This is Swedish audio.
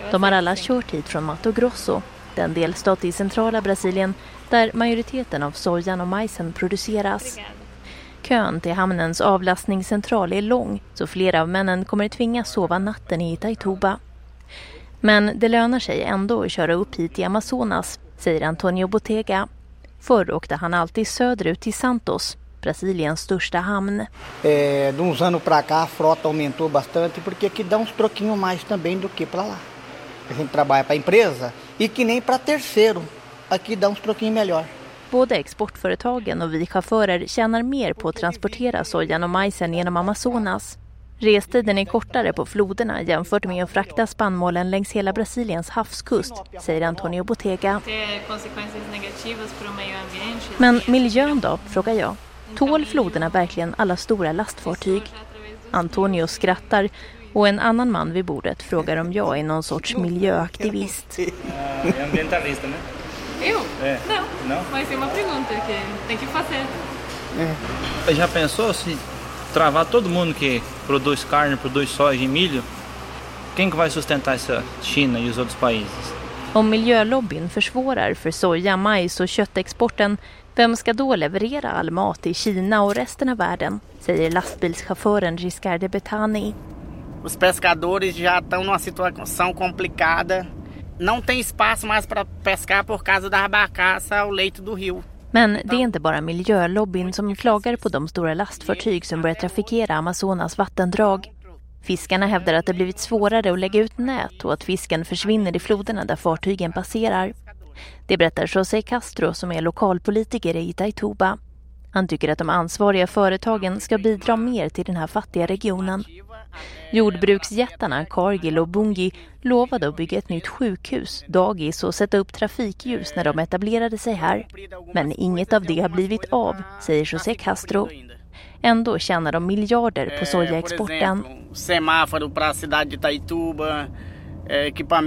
De har alla kört hit från Mato Grosso, den delstat i centrala Brasilien där majoriteten av sojan och majsen produceras. Kön till hamnens avlastningscentral är lång, så flera av männen kommer att tvingas sova natten i Itaituba. Men det lönar sig ändå att köra upp hit i Amazonas, säger Antonio Botega. Förr åkte han alltid söderut till Santos, Brasiliens största hamn. De uns anos pra cá a frota aumentou bastante porque aqui dá uns troquinho mais também do que pra lá. A gente trabalha para empresa e que nem para terceiro. Aqui dá uns troquinho melhor. Både exportföretagen och vi chaufförer tjänar mer på att transportera sojan och majsen genom Amazonas. Restiden är kortare på floderna jämfört med att frakta spannmålen längs hela Brasiliens havskust, säger Antonio Botega. Men miljön då, frågar jag. Tål floderna verkligen alla stora lastfartyg? Antonio skrattar och en annan man vid bordet frågar om jag är någon sorts miljöaktivist. Ambientalista, né? Eu? Não. Mas é uma pergunta que tem que fazer. Já pensou se travar todo mundo que produz carne, produz soja e milho? Quem que vai sustentar essa China e os outros países? Om miljölobbyn försvårar för soja, majs och köttexporten, vem ska då leverera all mat i Kina och resten av världen, säger lastbilschauffören Riscardo Betani. Os pescadores já estão numa situação complicada. Não tem espaço mais para pescar por causa da barcaça ao leito do rio. Men det är inte bara miljölobbyn som klagar på de stora lastfartyg som börjar trafikera Amazonas vattendrag. Fiskarna hävdar att det blivit svårare att lägga ut nät och att fisken försvinner i floderna där fartygen passerar. Det berättar José Castro som är lokalpolitiker i Itaituba. Han tycker att de ansvariga företagen ska bidra mer till den här fattiga regionen. Jordbruksjättarna Cargill och Bungi lovade att bygga ett nytt sjukhus, dagis och sätta upp trafikljus när de etablerade sig här. Men inget av det har blivit av, säger José Castro. Ändå tjänar de miljarder på sojaexporten. Semáforo para a cidade de Itaituba,